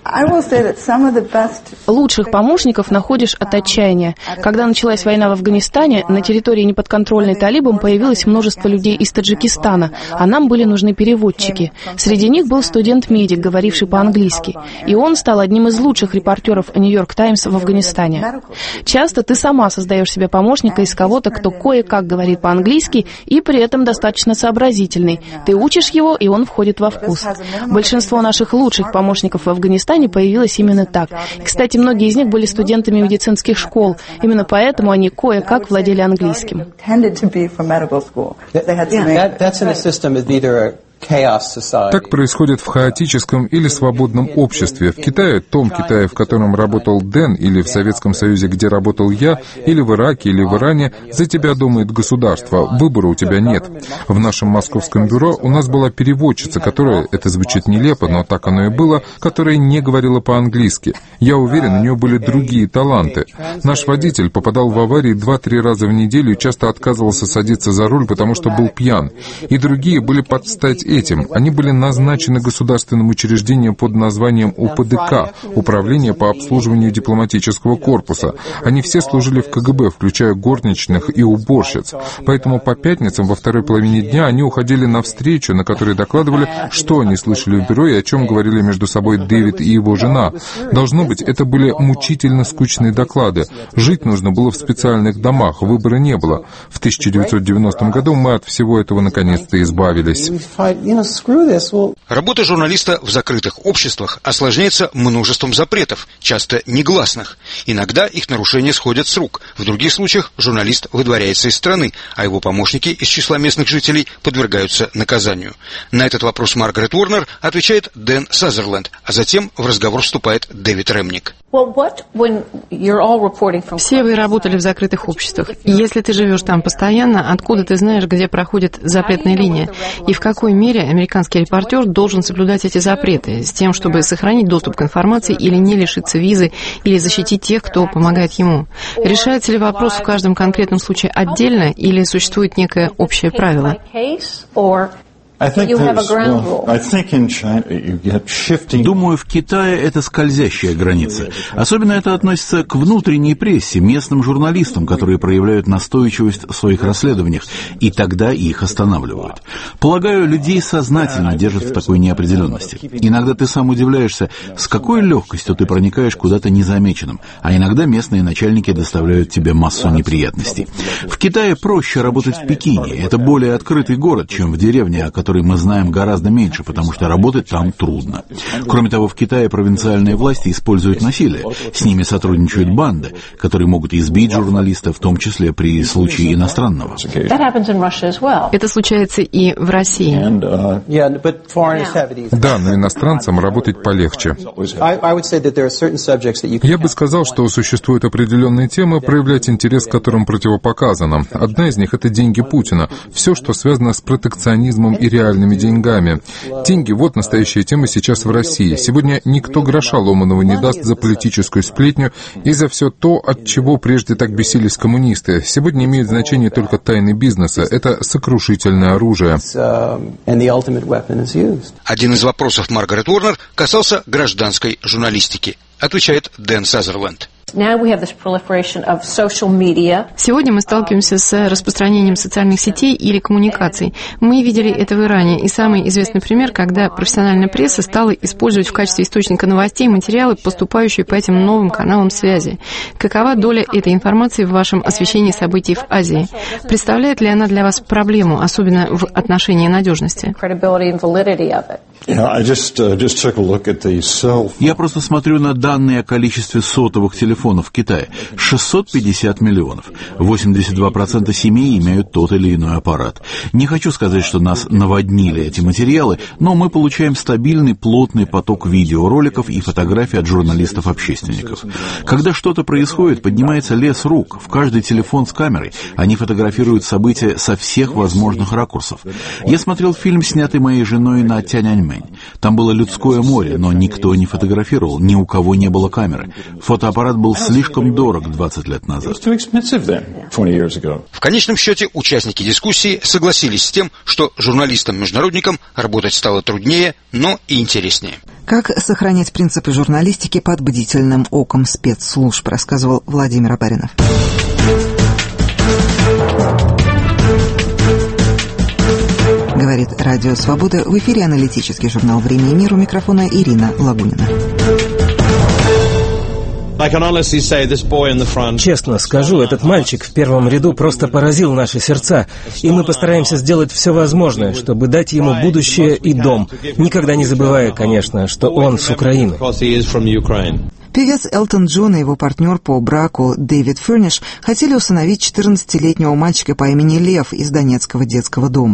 Лучших помощников находишь от отчаяния. Когда началась война в Афганистане, на территории, неподконтрольной талибам, появилось множество людей из Таджикистана, а нам были нужны переводчики. Среди них был студент-медик, говоривший по-английски. И он стал одним из лучших репортеров «Нью-Йорк Таймс» в Афганистане. Часто ты сама создаешь себе помощника из кого-то, кто кое-как говорит по-английски и при этом достаточно сообразительный. Ты учишь его, и он входит во вкус. Большинство наших лучших помощников в Афганистане появилось именно так. Кстати, многие из них были студентами медицинских школ. Именно поэтому они кое-как владели английским. Так происходит в хаотическом или свободном обществе. В Китае, том Китае, в котором работал Дэн, или в Советском Союзе, где работал я, или в Ираке, или в Иране, за тебя думает государство, выбора у тебя нет. В нашем московском бюро у нас была переводчица, которая, это звучит нелепо, но так оно и было, которая не говорила по-английски. Я уверен, у нее были другие таланты. Наш водитель попадал в аварии два-три раза в неделю и часто отказывался садиться за руль, потому что был пьян. И другие были под стать этим. Они были назначены государственным учреждением под названием У П Д К, Управление по обслуживанию дипломатического корпуса. Они все служили в К Г Б, включая горничных и уборщиц. Поэтому по пятницам во второй половине дня они уходили на встречу, на которой докладывали, что они слышали в бюро и о чем говорили между собой Дэвид и его жена. Должно быть, это были мучительно скучные доклады. Жить нужно было в специальных домах, выбора не было. В тысяча девятьсот девяностом году мы от всего этого наконец-то избавились. Работа журналиста в закрытых обществах осложняется множеством запретов, часто негласных. Иногда их нарушения сходят с рук. В других случаях журналист выдворяется из страны, а его помощники из числа местных жителей подвергаются наказанию. На этот вопрос Маргарет Уорнер отвечает Дэн Сазерленд, а затем в разговор вступает Дэвид Ремник. Все вы работали в закрытых обществах. Если ты живешь там постоянно, откуда ты знаешь, где проходит запретная линия? И в какой мере американский репортер должен соблюдать эти запреты с тем, чтобы сохранить доступ к информации или не лишиться визы, или защитить тех, кто помогает ему? Решается ли вопрос в каждом конкретном случае отдельно, или существует некое общее правило? Думаю, в Китае это скользящая граница. Особенно это относится к внутренней прессе, местным журналистам, которые проявляют настойчивость в своих расследованиях, и тогда их останавливают. Полагаю, людей сознательно держат в такой неопределенности. Иногда ты сам удивляешься, с какой легкостью ты проникаешь куда-то незамеченным, а иногда местные начальники доставляют тебе массу неприятностей. В Китае проще работать в Пекине. Это более открытый город, чем в деревне, о которой мы знаем гораздо меньше, потому что работать там трудно. Кроме того, в Китае провинциальные власти используют насилие. С ними сотрудничают банды, которые могут избить журналиста, в том числе при случае иностранного. Это случается и в России. Да, но иностранцам работать полегче. Я бы сказал, что существуют определенные темы, проявлять интерес к которым противопоказано. Одна из них — это деньги Путина. Все, что связано с протекционизмом и реальными деньгами. Деньги — вот настоящая тема сейчас в России. Сегодня никто гроша ломаного не даст за политическую сплетню и за все то, от чего прежде так бесились коммунисты. Сегодня имеет значение только тайны бизнеса. Это сокрушительное оружие. Один из вопросов Маргарет Уорнер касался гражданской журналистики. Отвечает Дэн Сазерленд. Сегодня мы сталкиваемся с распространением социальных сетей или коммуникаций. Мы видели это в Иране. И самый известный пример, когда профессиональная пресса стала использовать в качестве источника новостей материалы, поступающие по этим новым каналам связи. Какова доля этой информации в вашем освещении событий в Азии? Представляет ли она для вас проблему, особенно в отношении надежности? Я просто смотрю на данные о количестве сотовых телефонов в Китае. шестьсот пятьдесят миллионов. восемьдесят два процента семей имеют тот или иной аппарат. Не хочу сказать, что нас наводнили эти материалы, но мы получаем стабильный, плотный поток видеороликов и фотографий от журналистов-общественников. Когда что-то происходит, поднимается лес рук. В каждый телефон с камерой. Они фотографируют события со всех возможных ракурсов. Я смотрел фильм, снятый моей женой на Тяньаньмэнь. Там было людское море, но никто не фотографировал, ни у кого не было камеры. Фотоаппарат был слишком дорог двадцать лет назад. В конечном счете участники дискуссии согласились с тем, что журналистам-международникам работать стало труднее, но и интереснее. Как сохранять принципы журналистики под бдительным оком спецслужб, рассказывал Владимир Абаринов. Говорит Радио Свобода. В эфире аналитический журнал «Время и мир». У микрофона Ирина Лагунина. Честно скажу, этот мальчик в первом ряду просто поразил наши сердца, и мы постараемся сделать все возможное, чтобы дать ему будущее и дом, никогда не забывая, конечно, что он с Украины. Певец Элтон Джон и его партнер по браку Дэвид Фурниш хотели усыновить четырнадцатилетнего мальчика по имени Лев из Донецкого детского дома.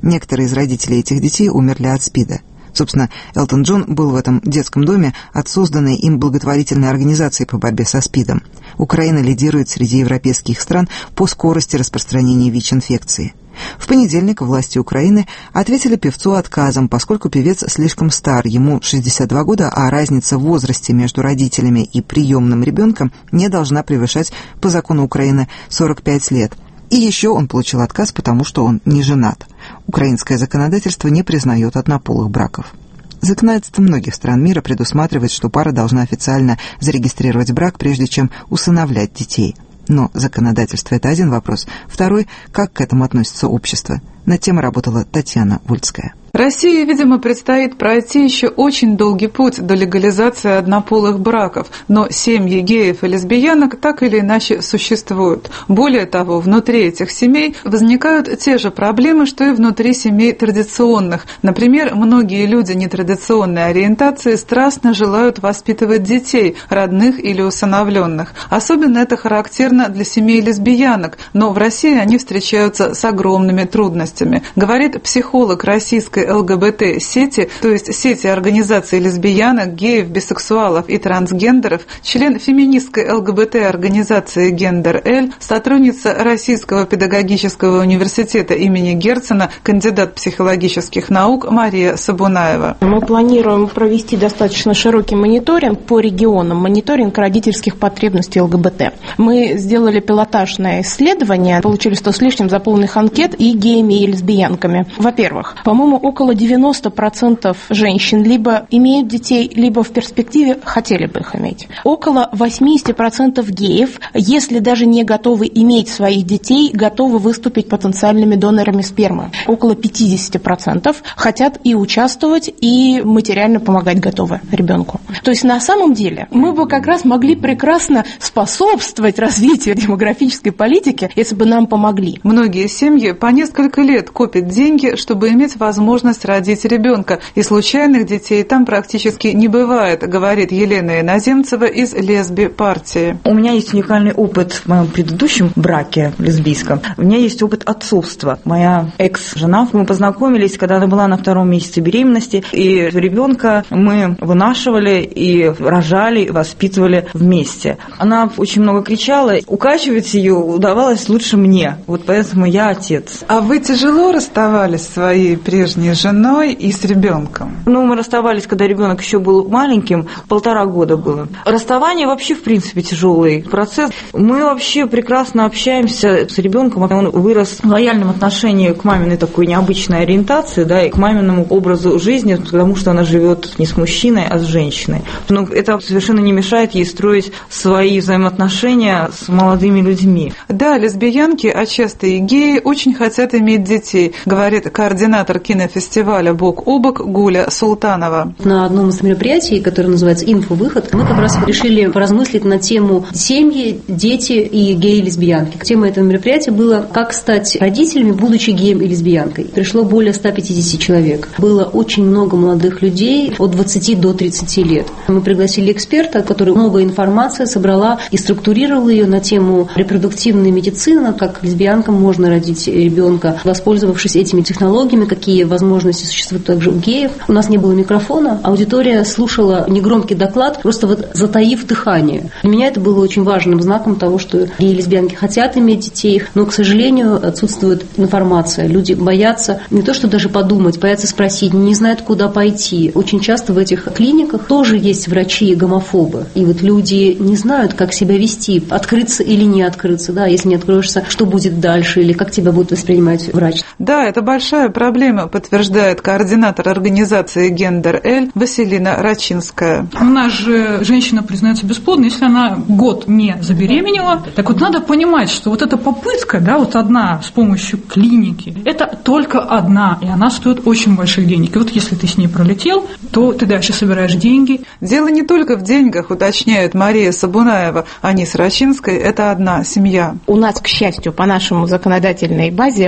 Некоторые из родителей этих детей умерли от СПИДа. Собственно, Элтон Джон был в этом детском доме от созданной им благотворительной организации по борьбе со СПИДом. Украина лидирует среди европейских стран по скорости распространения ВИЧ-инфекции. В понедельник власти Украины ответили певцу отказом, поскольку певец слишком стар, ему шестьдесят два года, а разница в возрасте между родителями и приемным ребенком не должна превышать по закону Украины сорок пять лет. И еще он получил отказ, потому что он не женат. Украинское законодательство не признает однополых браков. Законодательство многих стран мира предусматривает, что пара должна официально зарегистрировать брак, прежде чем усыновлять детей. Но законодательство – это один вопрос. Второй – как к этому относится общество. Над темой работала Татьяна Вольская. России, видимо, предстоит пройти еще очень долгий путь до легализации однополых браков, но семьи геев и лесбиянок так или иначе существуют. Более того, внутри этих семей возникают те же проблемы, что и внутри семей традиционных. Например, многие люди нетрадиционной ориентации страстно желают воспитывать детей, родных или усыновленных. Особенно это характерно для семей лесбиянок, но в России они встречаются с огромными трудностями, говорит психолог российской ЛГБТ-сети, то есть сети организаций лесбиянок, геев, бисексуалов и трансгендеров, член феминистской ЛГБТ-организации «Гендер-Л», сотрудница Российского педагогического университета имени Герцена, кандидат психологических наук Мария Сабунаева. Мы планируем провести достаточно широкий мониторинг по регионам, мониторинг родительских потребностей ЛГБТ. Мы сделали пилотажное исследование, получили сто с лишним заполненных анкет и геями, и лесбиянками. Во-первых, по-моему, около девяносто процентов женщин либо имеют детей, либо в перспективе хотели бы их иметь. Около восемьдесят процентов геев, если даже не готовы иметь своих детей, готовы выступить потенциальными донорами спермы. Около пятьдесят процентов хотят и участвовать, и материально помогать готовы ребенку. То есть на самом деле мы бы как раз могли прекрасно способствовать развитию демографической политики, если бы нам помогли. Многие семьи по несколько лет копят деньги, чтобы иметь возможность родить ребенка, и случайных детей там практически не бывает, говорит Елена Иноземцева из лесби-партии. У меня есть уникальный опыт в моем предыдущем браке лесбийском. У меня есть опыт отцовства. Моя экс-жена, мы познакомились, когда она была на втором месяце беременности, и ребенка мы вынашивали и рожали, и воспитывали вместе. Она очень много кричала, укачивать ее удавалось лучше мне, вот поэтому я отец. А вы тяжело расставались с своей прежней женой и с ребенком? Ну, мы расставались, когда ребенок еще был маленьким, полтора года было. Расставание вообще, в принципе, тяжелый процесс. Мы вообще прекрасно общаемся с ребенком. Он вырос в лояльном отношении к маминой такой необычной ориентации, да, и к маминому образу жизни, потому что она живет не с мужчиной, а с женщиной. Но это совершенно не мешает ей строить свои взаимоотношения с молодыми людьми. Да, лесбиянки, а часто и геи, очень хотят иметь детей, говорит координатор кинофестиваля «Бок о бок» Гуля Султанова. На одном из мероприятий, которое называется «Инфовыход», мы как раз решили поразмыслить на тему семьи, дети и геи и лесбиянки. Тема этого мероприятия была «Как стать родителями, будучи геем и лесбиянкой». Пришло более ста пятидесяти человек. Было очень много молодых людей от двадцати до тридцати лет. Мы пригласили эксперта, который много информации собрала и структурировала ее на тему репродуктивной медицины, как лесбиянкам можно родить ребенка, воспользовавшись этими технологиями, какие возможности существуют также у геев. У нас не было микрофона, аудитория слушала негромкий доклад, просто вот затаив дыхание. Для меня это было очень важным знаком того, что геи и лесбиянки хотят иметь детей, но, к сожалению, отсутствует информация. Люди боятся не то, что даже подумать, боятся спросить, не знают, куда пойти. Очень часто в этих клиниках тоже есть врачи-гомофобы. И вот люди не знают, как себя вести, открыться или не открыться. Да, если не откроешься, что будет дальше, или как тебя будет воспринимать врач. Да, это большая проблема, подтверждает координатор организации «Гендер-Л» Василина Рачинская. У нас же женщина признается бесплодной, если она год не забеременела. Так вот, надо понимать, что вот эта попытка, да, вот одна с помощью клиники, это только одна, и она стоит очень больших денег. И вот если ты с ней пролетел, то ты дальше собираешь деньги. Дело не только в деньгах, уточняет Мария Сабунаева. Они с Рачинской – это одна семья. У нас, к счастью, по нашему законодательной базе, и одинокая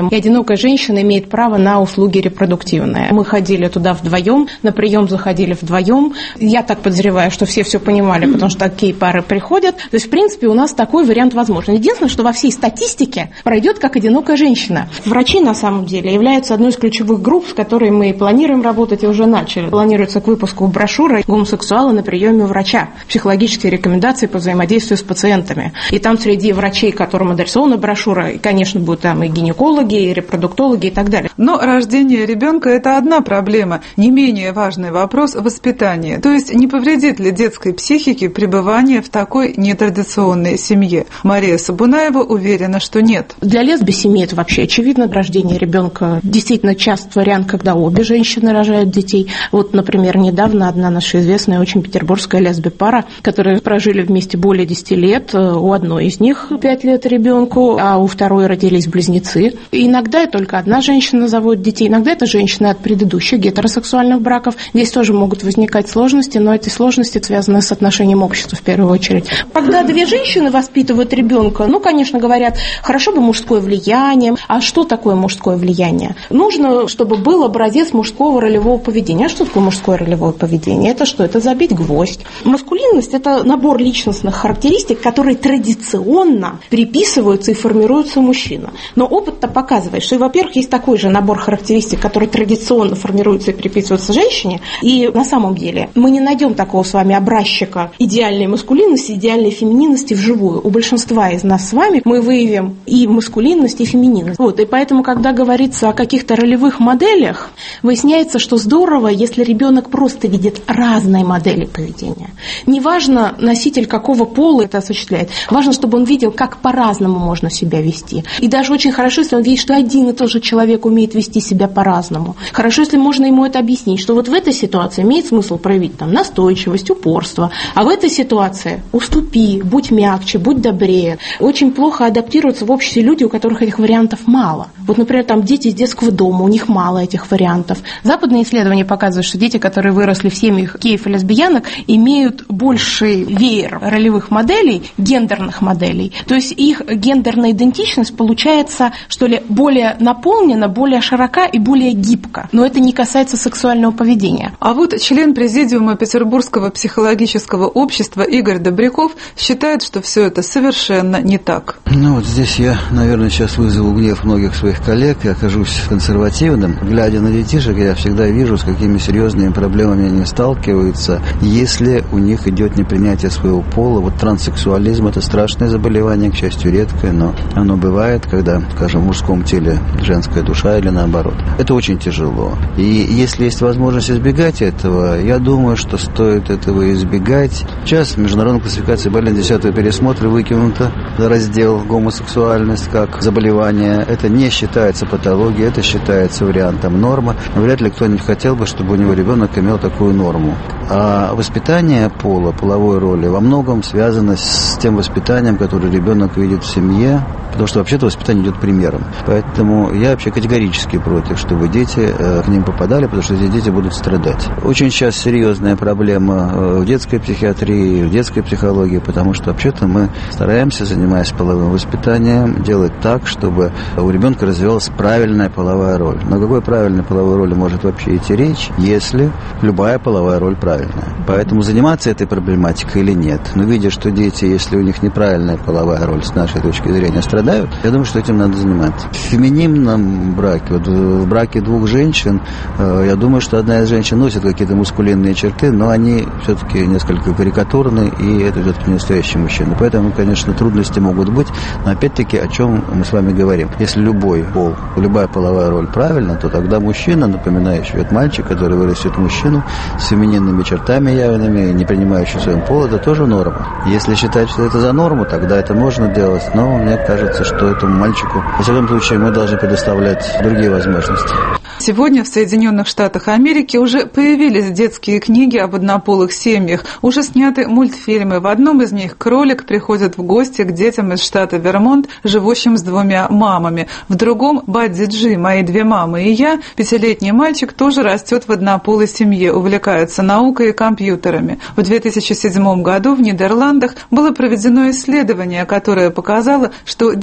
одинокая женщина имеет право на услуги репродуктивные. Мы ходили туда вдвоем, на прием заходили вдвоем. Я так подозреваю, что все все понимали, потому что такие пары приходят. То есть, в принципе, у нас такой вариант возможен. Единственное, что во всей статистике пройдет как одинокая женщина. Врачи, на самом деле, являются одной из ключевых групп, с которой мы планируем работать и уже начали. Планируется к выпуску брошюры «Гомосексуалы на приеме у врача. Психологические рекомендации по взаимодействию с пациентами». И там среди врачей, которым адресована брошюра, конечно, будут там и гинекологи, и репродуктологи и так далее. Но рождение ребенка – это одна проблема. Не менее важный вопрос – воспитание. То есть не повредит ли детской психике пребывание в такой нетрадиционной семье? Мария Сабунаева уверена, что нет. Для лесбий семьи это вообще очевидно. Рождение ребенка действительно часто вариант, когда обе женщины рожают детей. Вот, например, недавно одна наша известная очень петербургская лесби-пара, которые прожили вместе более десяти лет. У одной из них пять лет ребенку, а у второй родились близнецы. И иногда только одна женщина заводит детей, иногда это женщины от предыдущих гетеросексуальных браков. Здесь тоже могут возникать сложности, но эти сложности связаны с отношением общества в первую очередь. Когда две женщины воспитывают ребенка, ну, конечно, говорят, хорошо бы мужское влияние. А что такое мужское влияние? Нужно, чтобы был образец мужского ролевого поведения. А что такое мужское ролевое поведение? Это что? Это забить гвоздь. Маскулинность – это набор личностных характеристик, которые традиционно приписываются и формируются мужчинам. Но опыт-то показывает, что, во-первых, есть такой же набор характеристик, которые традиционно формируются и приписываются женщине. И на самом деле мы не найдем такого с вами образчика идеальной маскулинности, идеальной фемининности вживую. У большинства из нас с вами мы выявим и маскулинность, и фемининность. Вот. И поэтому, когда говорится о каких-то ролевых моделях, выясняется, что здорово, если ребенок просто видит разные модели поведения. Неважно, носитель какого пола это осуществляет. Важно, чтобы он видел, как по-разному можно себя вести. И даже очень хорошо, если он видит, что один и тот же человек умеет вести себя по-разному. Хорошо, если можно ему это объяснить, что вот в этой ситуации имеет смысл проявить там настойчивость, упорство, а в этой ситуации уступи, будь мягче, будь добрее. Очень плохо адаптируются в обществе люди, у которых этих вариантов мало. Вот, например, там дети из детского дома, у них мало этих вариантов. Западные исследования показывают, что дети, которые выросли в семьях геев и лесбиянок, имеют больший веер ролевых моделей, гендерных моделей. То есть их гендерная идентичность получается, что ли, более наполнена, более широка и более гибка. Но это не касается сексуального поведения. А вот член президиума Петербургского психологического общества Игорь Добряков считает, что все это совершенно не так. Ну вот здесь я, наверное, сейчас вызову гнев многих своих коллег и окажусь консервативным. Глядя на детишек, я всегда вижу, с какими серьезными проблемами они сталкиваются, если у них идет непринятие своего пола. Вот транссексуализм – это страшное заболевание, к счастью, редкое, но оно бывает, когда, скажем, в мужском теле женская душа или наоборот. Это очень тяжело. И если есть возможность избегать этого, я думаю, что стоит этого избегать. Сейчас в международной классификации болезней десятого пересмотра выкинуто раздел гомосексуальность как заболевание. Это не считается патологией, это считается вариантом нормы. Но вряд ли кто-нибудь хотел бы, чтобы у него ребенок имел такую норму. А воспитание пола, половой роли во многом связано с тем воспитанием, которое ребенок видит в семье, потому что вообще-то воспитание идет примером. Поэтому я вообще категорически против, чтобы дети э, к ним попадали, потому что эти дети будут страдать. Очень сейчас серьезная проблема э, в детской психиатрии, в детской психологии, потому что вообще-то мы стараемся, занимаясь половым воспитанием, делать так, чтобы у ребенка развивалась правильная половая роль. Но о какой правильной половой роли может вообще идти речь, если любая половая роль правильная? Поэтому заниматься этой проблематикой или нет. Но видя, что дети, если у них неправильная половая роль, с нашей точки зрения, страдают, я думаю, что этим надо заниматься. В фемининном браке, вот в браке двух женщин, я думаю, что одна из женщин носит какие-то мускулинные черты, но они все-таки несколько карикатурны, и это все-таки не настоящий мужчина. Поэтому, конечно, трудности могут быть, но опять-таки, о чем мы с вами говорим. Если любой пол, любая половая роль правильна, то тогда мужчина, напоминающий этот мальчик, который вырастет мужчину с фемининными чертами явными, не принимающий своим пол, это тоже норма. Если считать, что это за норму, тогда это можно делать, но мне кажется, что этому мальчику, во всяком случае, мы должны предоставлять другие возможности. Сегодня в Соединенных Штатах Америки уже появились детские книги об однополых семьях, уже сняты мультфильмы. В одном из них кролик приходит в гости к детям из штата Вермонт, живущим с двумя мамами. В другом «Бадди Джи. Мои две мамы и я» пятилетний мальчик тоже растет в однополой семье, увлекается наукой и компьютерами. В две тысячи седьмом году в Нидерландах было проведено исследование, которое показало, что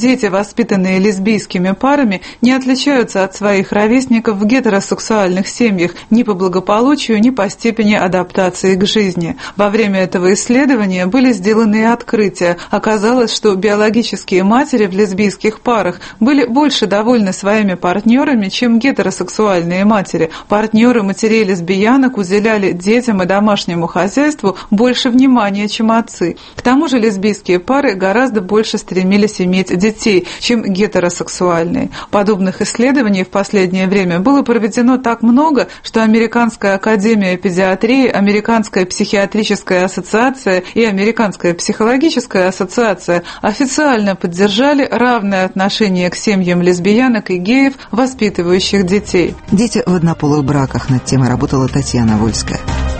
дети, воспитанные лесбийскими парами, не отличаются от своих ровесников в гетеросексуальных семьях ни по благополучию, ни по степени адаптации к жизни. Во время этого исследования были сделаны открытия. Оказалось, что биологические матери в лесбийских парах были больше довольны своими партнерами, чем гетеросексуальные матери. Партнеры матерей лесбиянок уделяли детям и домашнему хозяйству больше внимания, чем отцы. К тому же лесбийские пары гораздо больше стремились иметь детей, чем гетеросексуальные. Подобных исследований в последнее время было проведено так много, что Американская академия педиатрии, Американская психиатрическая ассоциация и Американская психологическая ассоциация официально поддержали равное отношение к семьям лесбиянок и геев, воспитывающих детей. Дети в однополых браках. Над темой работала Татьяна Вольская.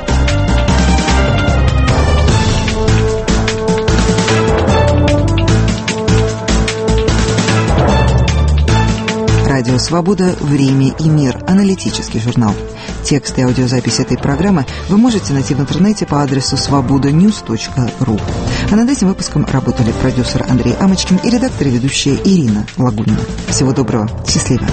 Радио «Свобода. Время и мир». Аналитический журнал. Текст и аудиозапись этой программы вы можете найти в интернете по адресу свобода ньюс точка ру. А над этим выпуском работали продюсер Андрей Амочкин и редактор и ведущая Ирина Лагунина. Всего доброго. Счастливо.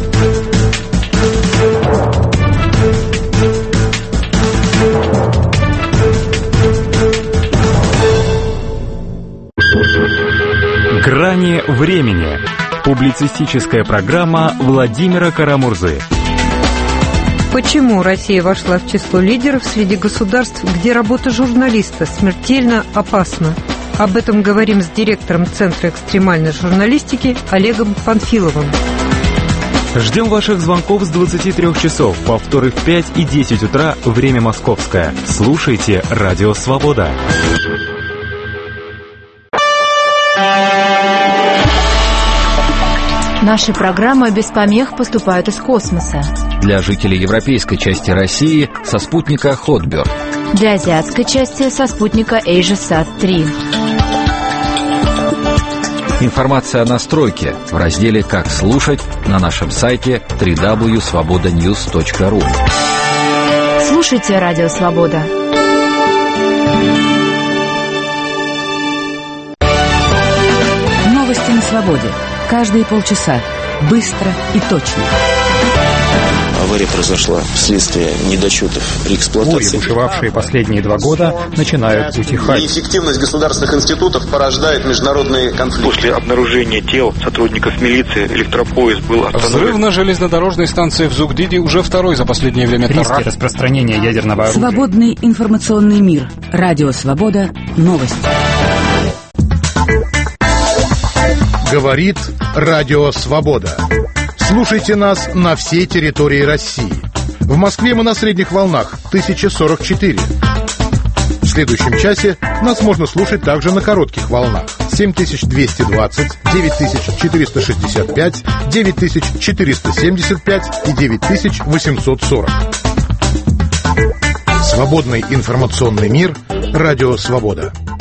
Грани времени. Публицистическая программа Владимира Карамурзы. Почему Россия вошла в число лидеров среди государств, где работа журналиста смертельно опасна? Об этом говорим с директором Центра экстремальной журналистики Олегом Панфиловым. Ждем ваших звонков с двадцати трёх часов, повторы в пять и десять утра, время московское. Слушайте «Радио Свобода». Наши программы без помех поступают из космоса. Для жителей европейской части России со спутника Хотберг. Для азиатской части со спутника AsiaSat три. Информация о настройке в разделе «Как слушать» на нашем сайте дабл ю дабл ю дабл ю точка свобода ньюс точка ру. Слушайте «Радио Свобода». Новости на свободе. Каждые полчаса. Быстро и точно. Авария произошла вследствие недочетов при эксплуатации. Бури, бушевавшие последние два года, начинают утихать. Неэффективность государственных институтов порождает международные конфликты. После обнаружения тел сотрудников милиции электропоезд был остановлен. Взрыв на железнодорожной станции в Зугдиде уже второй за последнее время. Риски распространения ядерного оружия. Свободный информационный мир. Радио Свобода. Новости. Говорит Радио Свобода. Слушайте нас на всей территории России. В Москве мы на средних волнах тысяча сорок четыре. В следующем часе нас можно слушать также на коротких волнах семь тысяч двести двадцать, девять тысяч четыреста шестьдесят пять, девять тысяч четыреста семьдесят пять и девять тысяч восемьсот сорок. Свободный информационный мир. Радио Свобода.